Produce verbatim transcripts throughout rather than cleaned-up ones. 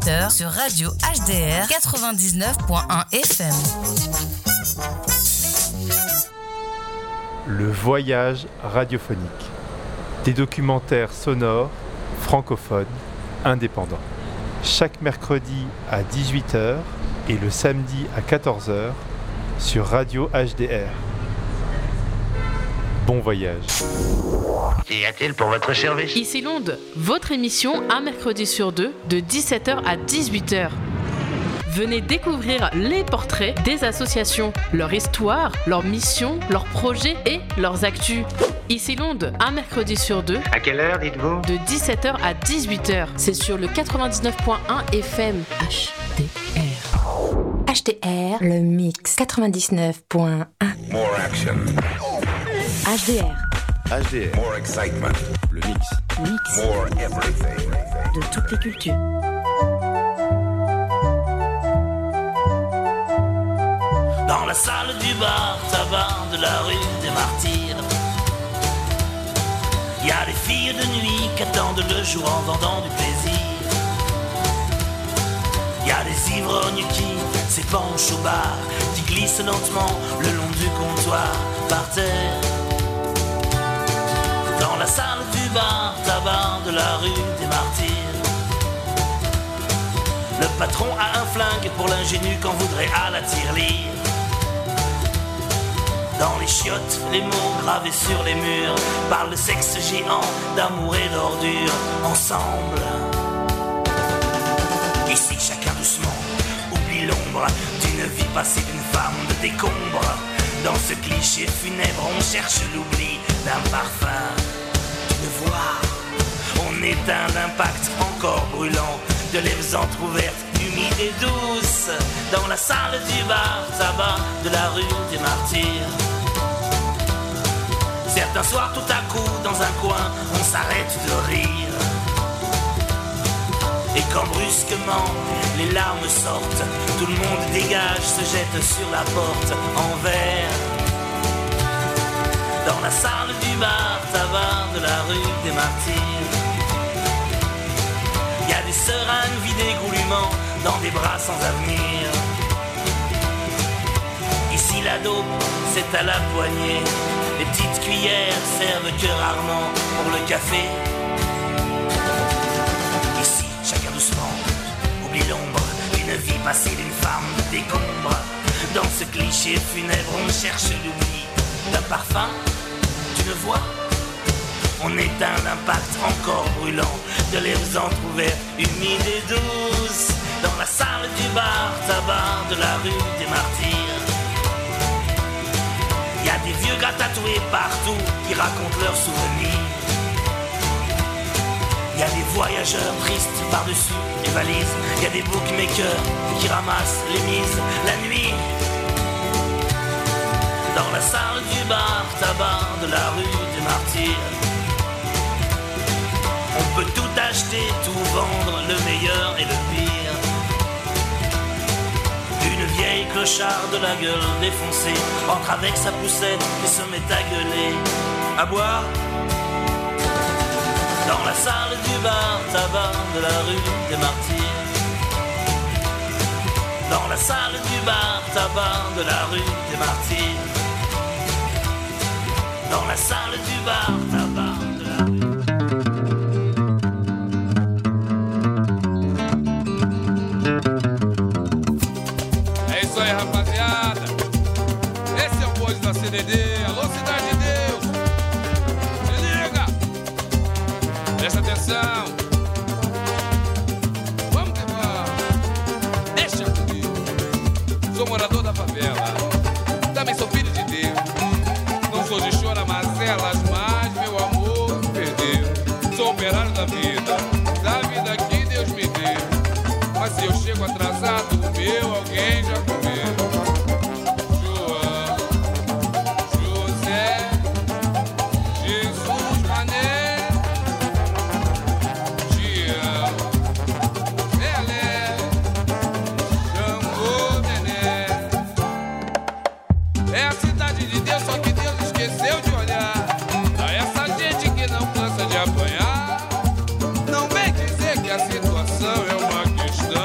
dix-sept heures sur Radio H D R quatre-vingt-dix-neuf point un F M. Le voyage radiophonique. Des documentaires sonores, francophones, indépendants. Chaque mercredi à dix-huit heures et le samedi à quatorze heures sur Radio H D R. Bon voyage. Qu'y a-t-il pour votre service ? Ici Londres, votre émission un mercredi sur deux de dix-sept heures à dix-huit heures. Venez découvrir les portraits des associations, leur histoire, leurs missions, leurs projets et leurs actus. Ici Londres, un mercredi sur deux. À quelle heure, dites-vous ? De dix-sept heures à dix-huit heures. C'est sur le quatre-vingt-dix-neuf point un F M. H D R. H D R, le mix quatre-vingt-dix-neuf point un. More action. H D R. H D R. More excitement. Le mix. Mix. More everything. De toutes les cultures. Dans la salle du bar, tabac de la rue des Martyrs, y a des filles de nuit qui attendent le jour en vendant du plaisir. Y a des ivrognes qui s'épanchent au bar, qui glissent lentement le long du comptoir par terre. Dans la salle du bar, tabac de la rue des Martyrs, le patron a un flingue pour l'ingénu qu'on voudrait à la tirelire. Dans les chiottes, les mots gravés sur les murs parlent de sexe géant, d'amour et d'ordure ensemble. Ici, chacun doucement oublie l'ombre d'une vie passée d'une femme de décombre. Dans ce cliché funèbre, on cherche l'oubli d'un parfum, d'une voix. On éteint l'impact encore brûlant de lèvres entr'ouvertes, humides et douces. Dans la salle du bar, tabac de la rue des Martyrs. Certains soirs, tout à coup, dans un coin, on s'arrête de rire. Et quand brusquement, les larmes sortent, tout le monde dégage, se jette sur la porte en verre. Dans la salle du bar, tabac de la rue des Martyrs, y a des seringues vidées goulûment dans des bras sans avenir. Ici la dope, c'est à la poignée. Les petites cuillères servent que rarement pour le café. Ici, chacun doucement oublie l'ombre d'une vie passée d'une femme de décombre. Dans ce cliché funèbre, on cherche l'oubli d'un parfum, d'une voix. On éteint l'impact encore brûlant de lèvres entr'ouvertes, humides et douces. Dans la salle du bar, tabac de la rue des Martyrs, y a des vieux gars tatoués partout qui racontent leurs souvenirs. Y a des voyageurs tristes par-dessus les valises. Y a des bookmakers qui ramassent les mises la nuit. Dans la salle du bar, tabac de la rue des Martyrs, on peut tout acheter, tout vendre, le meilleur et le pire. Une vieille clocharde de la gueule défoncée entre avec sa poussette et se met à gueuler, à boire. Dans la salle du bar, tabac de la rue des Martyrs. Dans la salle du bar, tabac de la rue des Martyrs. Dans la salle du bar, tabac de la rue. É isso aí, rapaziada. Esse é o bonde da C D D. Alô, Cidade de Deus. Se liga. Presta atenção. Vamos que vamos. Deixa comigo. Sou morador da favela. Também sou filho de Deus. Não sou de chora-mazelas, mas meu amor se perdeu. Sou operário da vida, da vida que Deus me deu. Mas se eu chego atrasado, o meu alguém já comeu. João, José, Jesus, Mané, Tião, Pelé, Xangô, Nené. É a cidade de Deus, só que Deus esqueceu de olhar pra essa gente que não cansa de apanhar. Não vem dizer que a situação é uma questão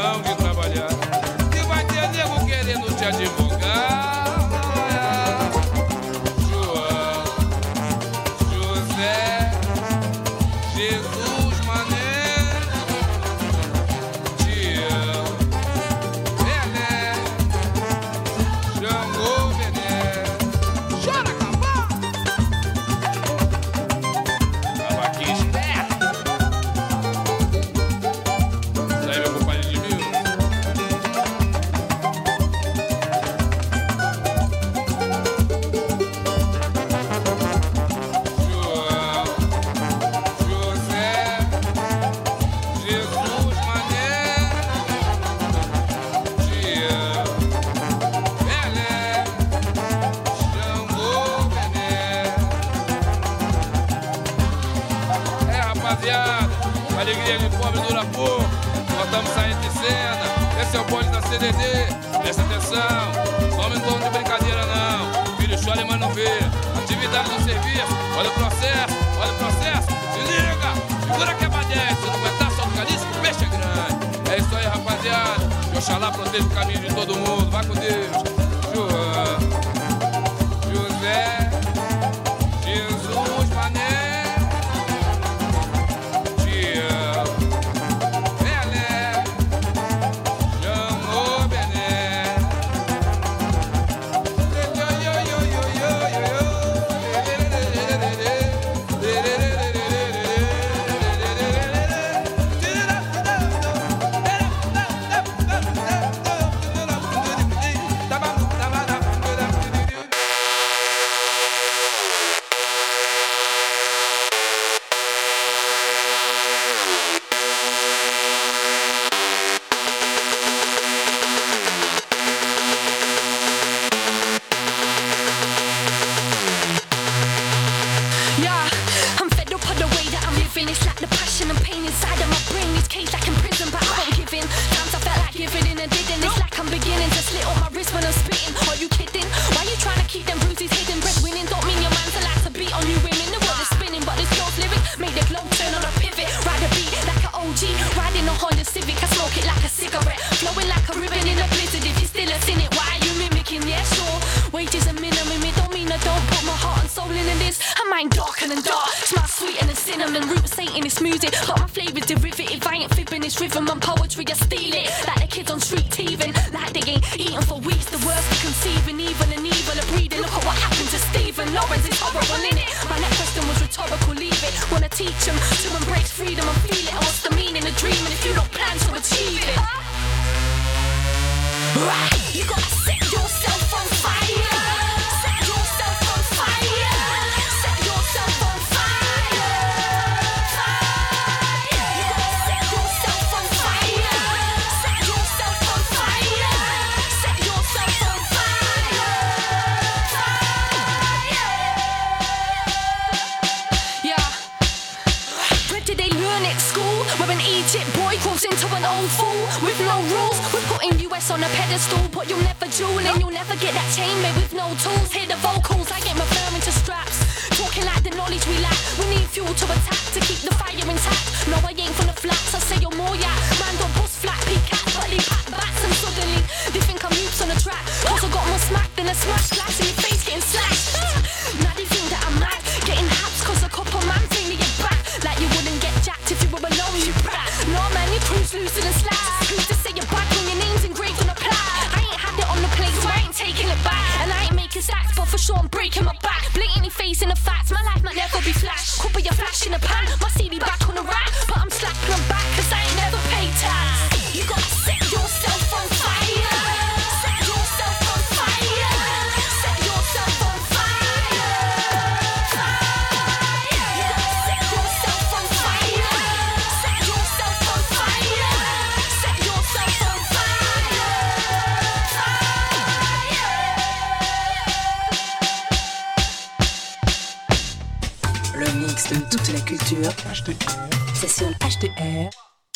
é o bonde da C D D. Presta atenção, some em torno de brincadeira não. Filho chora, mas não vê. Atividade no serviço, olha o processo, olha o processo. Se liga, segura que é pra dez. Se não aguentar, solta o caliço, o peixe é grande. É isso aí, rapaziada. Que Oxalá proteja o caminho de todo mundo. Vai com Deus. João, José, Jesus, Mané, Tião, Pelé, Jamô, Bené. H D R. C'est sur H D R.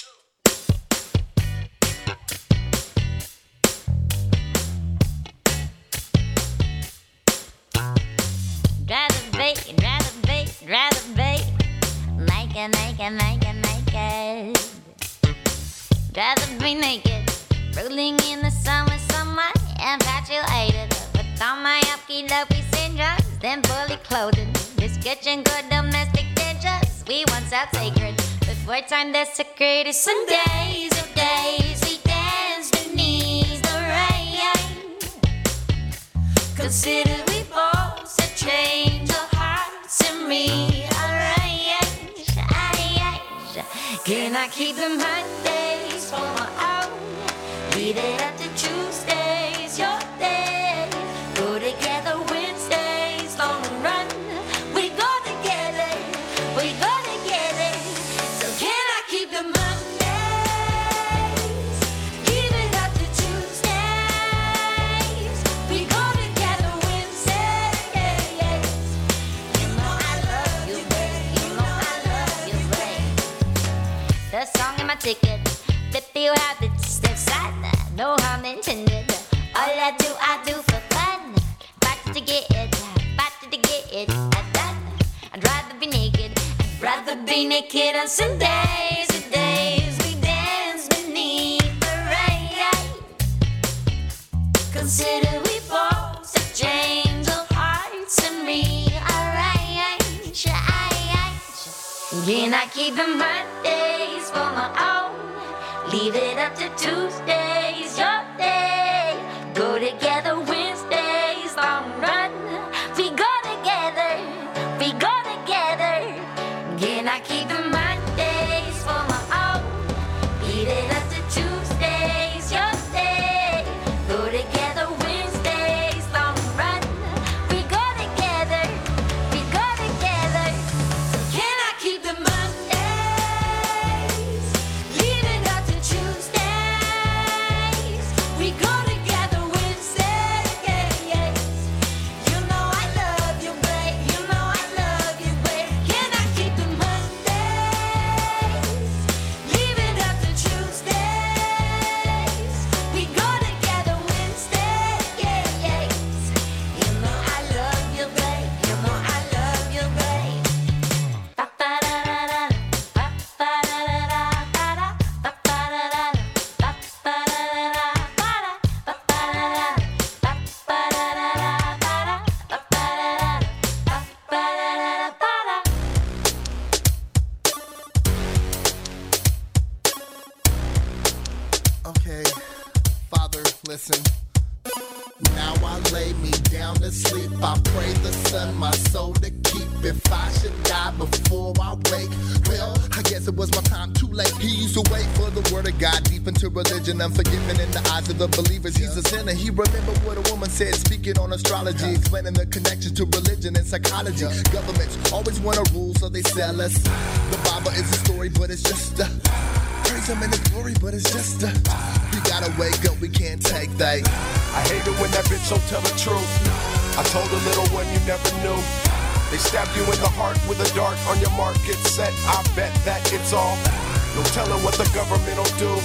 Drive the bait, drive the bait, drive the bait. Make it, make it, make it, make it. Drive the bait naked. Rolling in the sun with someone infatuated. With all my uppy dopey syndromes, then fully clothed. Description good domestic dangers. We once out sacred. Before time desecrated. Some days of days we dance beneath the rain. Consider we both a change of hearts and rearrange. Can I keep them Mondays for my own? Leave it up to Tuesdays, your day. Go together Wednesdays, long run. We go together, we go together. So can I keep them Mondays? Give it up to Tuesdays. We go together Wednesdays. You know I love you, babe. You know I love you, babe. The song in my ticket, fifty habits, step side. no harm intended. All I do, I do for fun. Got to get it, got to get it done. I'd rather be naked, I'd rather be naked on Sundays, the days we dance beneath the rain. Consider we both exchange of hearts and me. Alright, sure, I, can I keep the Mondays for my own? Leave it up to Tuesdays, your day. Go together Wednesdays, long run. We go together, we go together. Can I keep the Mondays for my own? Leave it up to Tuesdays, your day. Go together Wednesdays, long run. We go together, we go together. Can I keep the Mondays? Leave it up to Tuesdays. We go together Wednesdays. You know I love you, babe. You know I love you, babe. Can I keep the Mondays? Leave it up to Tuesdays. We go together Wednesdays. You know I love you, babe. You know I love you, babe. Ba-ba-da-da-da, ba-ba-da-da-da-da, ba-ba-da-da-da, ba-ba-da-da-da-da, ba-ba-da-da-da, Okay, Father, listen. Now I lay me down to sleep. I pray the sun my soul to keep. If I should die before I wake, well, I guess it was my time too late. He used to wait for the word of God deep into religion, unforgiven in the eyes of the believers. He's a sinner. He remembered what a woman said, speaking on astrology, explaining the connection to religion and psychology. Governments always want to rule, so they sell us. The Bible is a story, but it's just a praise him in his glory, but it's just a we gotta wake up, we can't take that. I hate it when that bitch don't tell the truth. I told a little one you never knew. They stab you in the heart with a dart. On your mark, get set. I bet that it's all. No telling what the government will do.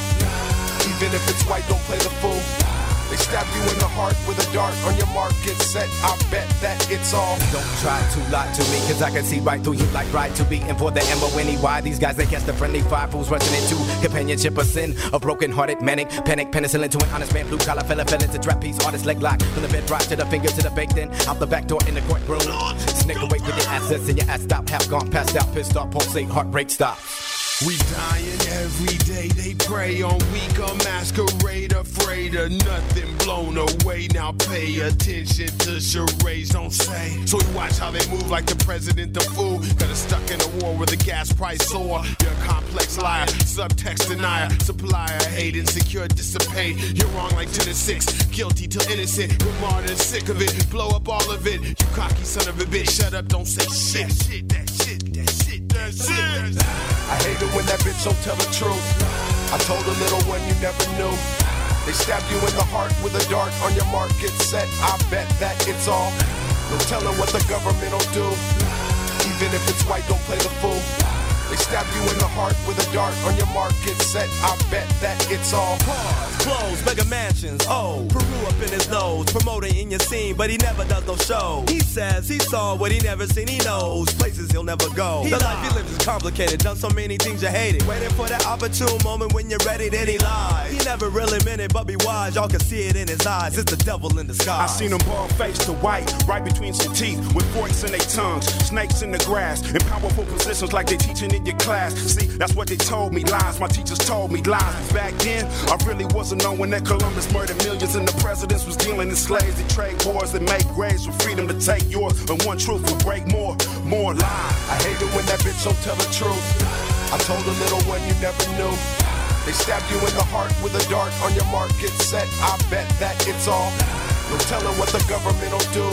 Even if it's white, don't play the fool. They stab you in the heart with a dart. On your mark, get set. I bet that it's all. Don't try to lie to me, cause I can see right through you like right to be. And for the M O N E Y, these guys, they catch the friendly fire. Fools rushing into companionship or sin. A broken-hearted manic, panic, penicillin to an honest man. Blue collar fella fell into trap piece. Artist leg lock. From the bed right to the finger to the bake, then out the back door in the courtroom. Snake away with your assets and your ass stop. Half gone, passed out, pissed off, pulsate, heartbreak stop. We dying every day, they prey on weak, a masquerade, afraid of nothing, blown away. Now pay attention to charades, don't say. So we watch how they move like the president, the fool. Got us stuck in a war where the gas price soar. You're a complex liar, subtext denier, supplier, hate, insecure, dissipate. You're wrong like to the six, guilty till innocent. We're martyrs, sick of it, blow up all of it. You cocky son of a bitch, shut up, don't say shit. That shit, that shit, that shit, that shit. I hate it when that bitch don't tell the truth. I told a little one you never knew. They stab you in the heart with a dart. On your mark, get set. I bet that it's all. No telling what the government will do. Even if it's white, don't play the fool. They stab you in the heart with a dart. On your mark, get set. I bet that it's all. Cars, clothes, mega mansions. Oh, Peru up in his nose, promoting in your scene, but he never does no show. He says he saw what he never seen. He knows places he'll never go. He the life he lives is complicated. Done so many things you hated. Waiting for that opportune moment when you're ready, then he lies. He never really meant it, but be wise. Y'all can see it in his eyes. It's the devil in disguise. I seen him bald faced to white, right between some teeth, with forks in their tongues, snakes in the grass, in powerful positions like they teaching in your class. See, that's what they told me. Lies, my teachers told me lies. Back then, I really wasn't knowing that Columbus murdered millions and the presidents was dealing in slaves. They trade wars and make graves for freedom to take yours. And one truth will break more, more lies. I hate it when that bitch don't tell the truth. I told a little one you never knew. They stab you in the heart with a dart. On your mark, get set. I bet that it's all. No telling what the government will do.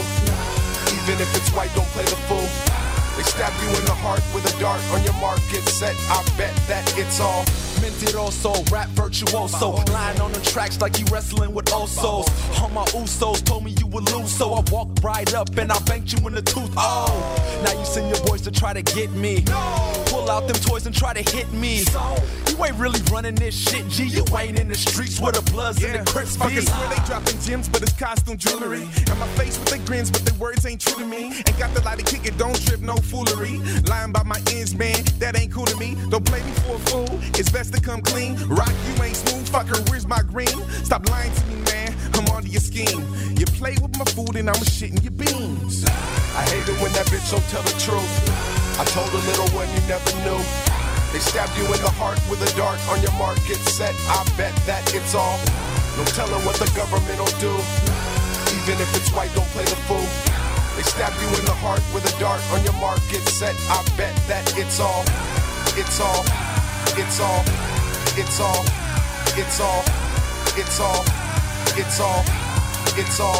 Even if it's white, don't play the fool. They stab you in the heart with a dart. On your mark, get set. I bet that it's all. Mentiroso, rap virtuoso, lying on the tracks like he wrestling with Osos. All my Usos told me you would lose, so I walked right up and I banked you in the tooth. Oh, now you send your boys to try to get me. Pull pull out them toys and try to hit me. So, you ain't really running this shit, G. You ain't in the streets where the bloods yeah. and the crips be. Fuckers swear they dropping gems, but it's costume jewelry. And my face with their grins, but their words ain't true to me. Ain't got the light to kick it, don't trip, no foolery. Lying by my ends, man, that ain't cool to me. Don't play me for a fool, it's best to come clean. Rock, you ain't smooth, fucker, where's my green? Stop lying to me, man, I'm onto your scheme. You play with my food and I'm shitting your beans. I hate it when that bitch don't tell the truth. I told a little one you never knew. They stabbed you in the heart with a dart. On your mark, get set, I bet that it's all. No telling what the government will do. Even if it's white, don't play the fool. They stabbed you in the heart with a dart. On your mark, get set, I bet that it's all. It's all, it's all, it's all, it's all, it's all, it's all, it's all.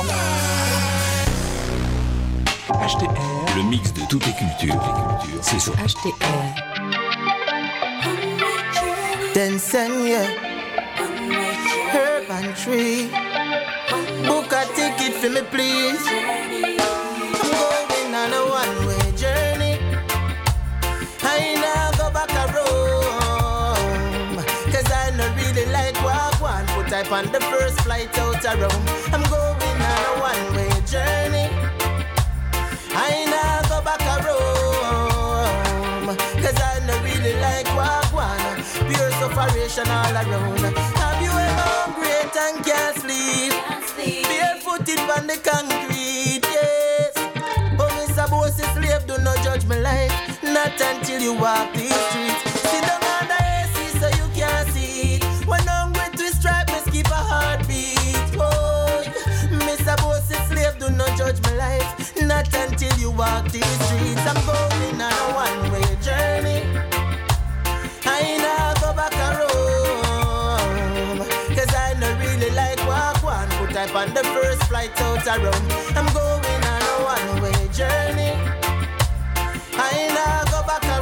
H T R, le mix de toutes les cultures. C'est sur H T R. Then send ya herb and tree. Book a ticket for me, please. I'm going on a one-way journey. I now go back a Rome, cause I not really like walk one. Put type on the first flight out of Rome. I'm going on a one-way journey. I now go back a Rome, cause I not really like walk one. Pure sufferation all around. Have you ever hungry and can't sleep? Barefooted on the concrete, yes. Oh, Mister Bossy slave, do not judge my life. Not until you walk these streets. Sit down under A C so you can't see it. When hungry twist stripe, me skip a heartbeat. Oh, Mister Bossy slave, do not judge my life. Not until you walk these streets. I'm going on a one-way journey. I now go back a Rome, cause I don't really like walk one. Put type on the first flight out of Rome. I'm going on a one-way journey. I now go back a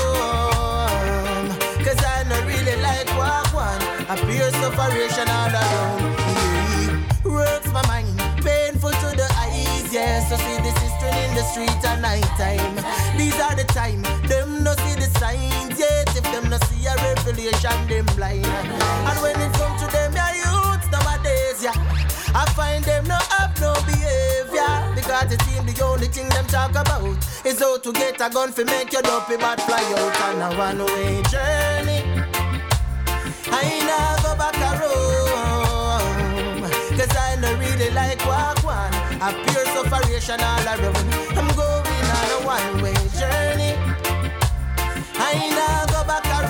Rome, cause I don't really like walk one. A pure sufferation all around. Yeah. Works my mind, painful to the eyes, yes. So see the sister in the street at night time. These are the time, them no see the signs yet. If them no see a revelation, them blind. And when it comes to them, yeah, youths nowadays, yeah, I find them no have no behavior. Because it seems the only thing them talk about is how to get a gun for make your dopey bad fly out on a one-way journey. I now go back a Rome, cause I no really like walk one. A pure sufferation all around. I'm going on a one-way journey. I now go back a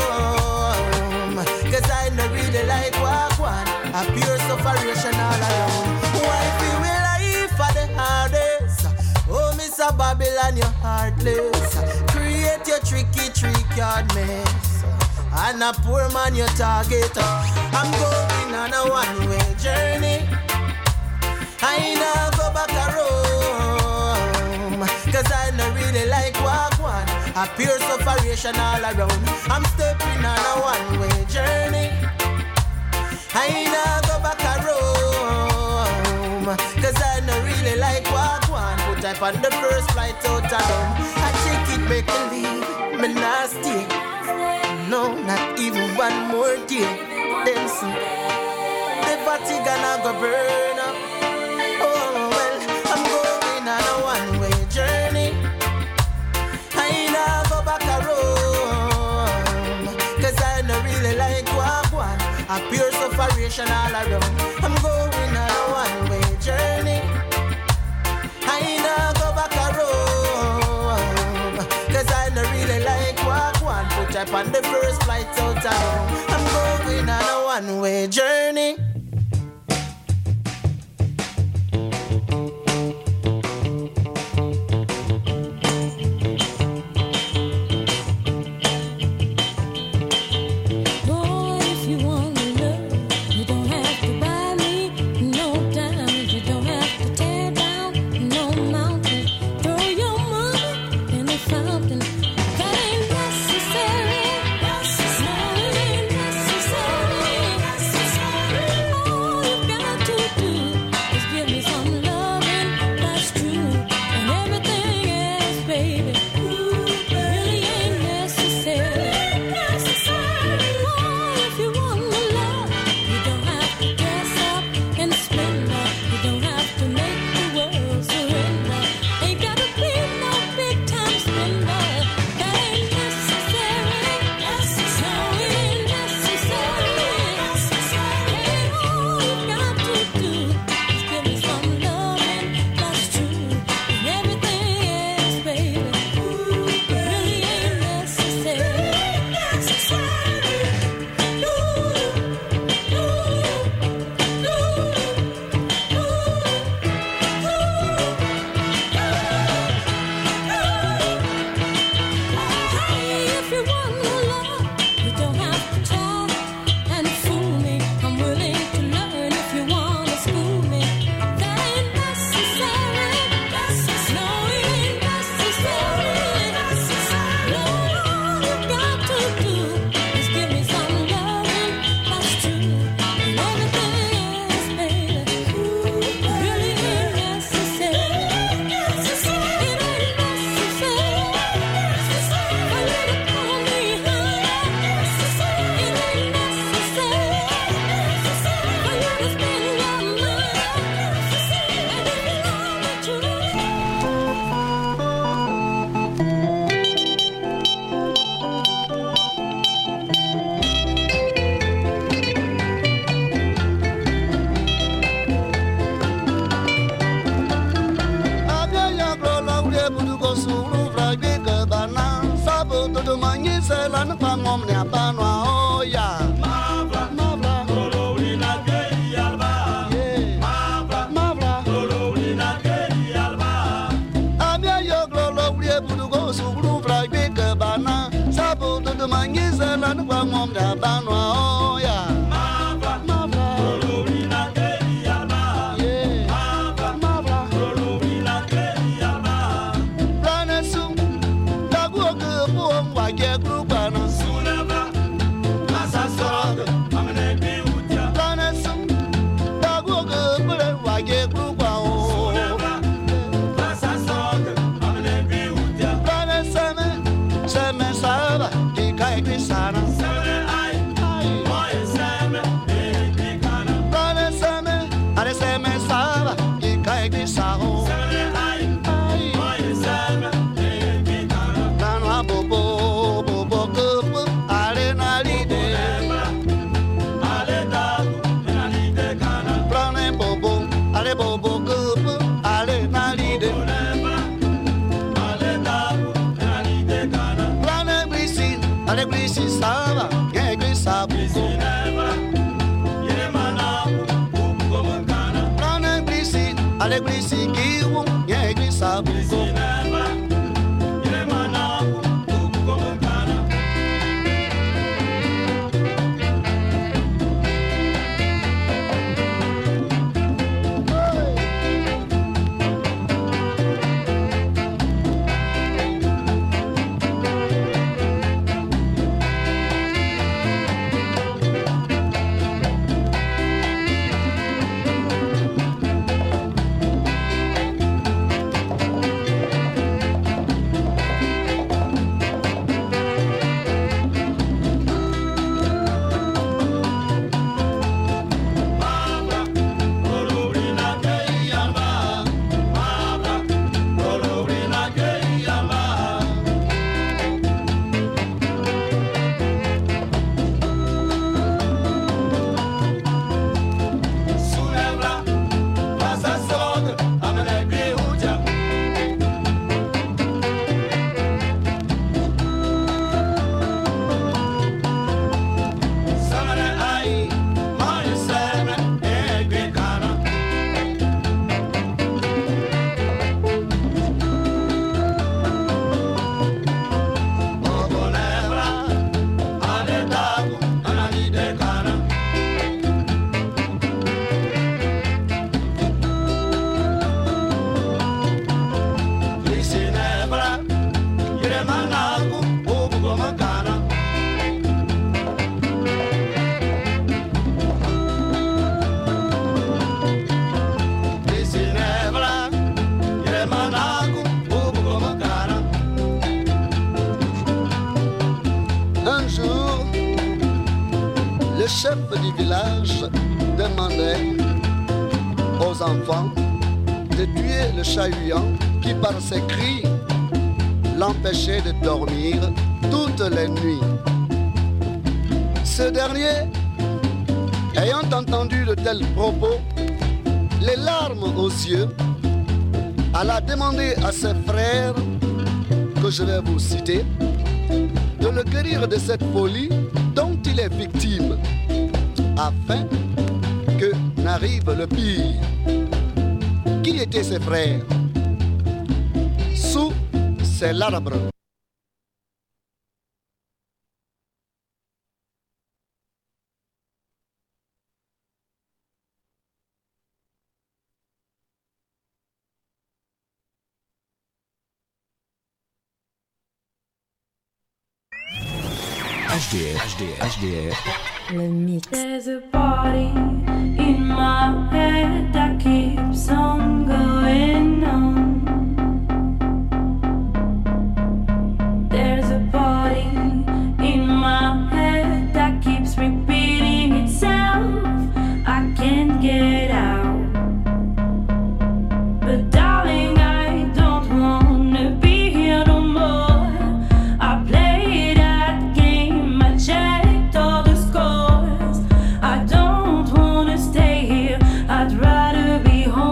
Rome, cause I no really like walk one. A pure sufferation all around. Why feel we life for the hardest? Oh, Mister Babylon, you're heartless. Create your tricky trick yard mess. And a poor man your target. I'm going on a one-way journey. I now go back a Rome, cause I no really like walk one. A pure sufferation all around. I'm stepping on a one-way journey. I now go back a Rome, cause I no really like walk one. Put type on the first flight out of Rome. I take it, make a leave, me nasty. No, not even one more day. Then see, the fatigue gonna go burn up. Oh well, I'm going on a one-way journey. I now go back a Rome, cause I no really like walk one. A pure sufferation all around. I'm going on a one-way journey. I now go back a Rome, cause I no really like walk one. Put up on the first flight out of Rome. I'm going on a one-way journey. Necessary. do mangi se lan pa mom ne pa no o ya mavla mavla lolo ina ke yalba mavla mavla lolo ina ke yalba abia yo lolo wi budu go su bulu fra be ke bana sabo do mangi se lan pa mom ne pa no o ya mavla mavla lolo ina ke yalba mavla mavla lolo ina ke yalba plana sum dagu ke buong wa ke grupana sunaba masa sorog amene bi utia plana sum dagu ke bule wa ke grupa o sunaba masa sorog amene bi utia plana seme seme saba ki kai ki sana seme ai ai moi seme ki kana plana seme ale seme saba ki kai ki sao seme ai ai moi seme ki kana plana bobo bobo kupu ale na lide ale da na lide kana plana bobo ale bobo kupu ale na lide ale da na lide kana plana blisi ale blisi saba ke ke sabu plana blisi ale blisi kiwu ke ke sabu Un jour, le chef du village demandait aux enfants de tuer le chat-huant qui, par ses cris, l'empêchait de dormir toutes les nuits. Ce dernier, ayant entendu de tels propos, les larmes aux yeux, alla demander à ses frères, que je vais vous citer, de le guérir de cette folie dont il est victime, afin que n'arrive le pire. Qui étaient ses frères? Sous, c'est l'arbre. H D R, H D R, H D R. Le mix. There's a party in my head that keeps on going on. There's a party in my head that keeps repeating itself. I can't get out. But darling, I don't wanna be here no more. I played that game, I checked all the scores. I don't wanna stay here, I'd rather be home.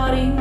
party.